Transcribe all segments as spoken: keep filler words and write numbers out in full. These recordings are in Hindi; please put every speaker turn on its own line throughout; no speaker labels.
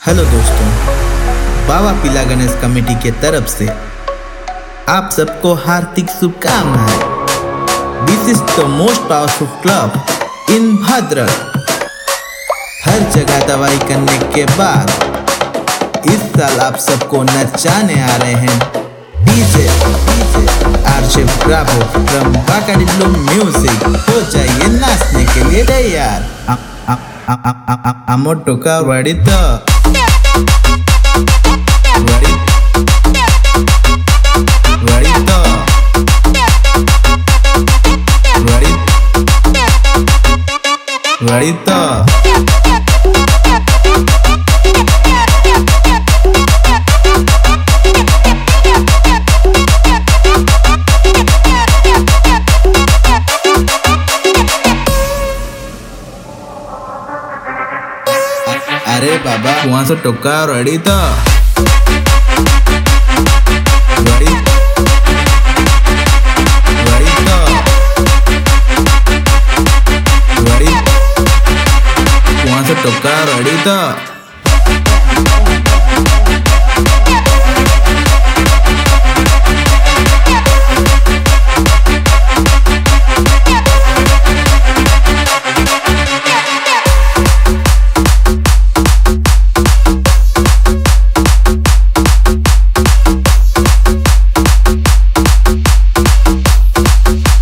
हेलो दोस्तों, बाबा पिला गणेश कमेटी के तरफ से आप सबको हार्दिक शुभकामनाएं। This is the most powerful club in Bhadrak. हर जगह दवाई करने के बाद इस साल आप सबको नचाने आ रहे हैं डीजे आरजे ब्रावो फ्रॉम बाकाडिलो म्यूजिक। हो जाइए नाचने के लिए तैयार। अमोटोका वड़िता वड़ी वड़िता वड़ी वड़िता अरे बाबा वहां से टोका रेडी था रेडी रेडी था रेडी वहां से टोका रेडी था।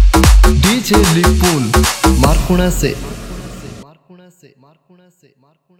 डीजे लिपुल मारकुणा से मारकुणा से मारकुणा से मारकुणा